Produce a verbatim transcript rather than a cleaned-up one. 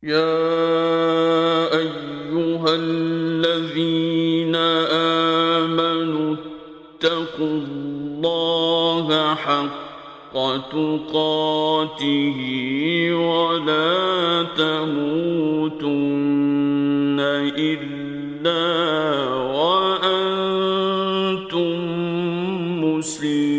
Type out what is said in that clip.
يا أيها الذين آمنوا اتقوا الله حق تقاته ولا تموتن إلا وأنتم مسلمون.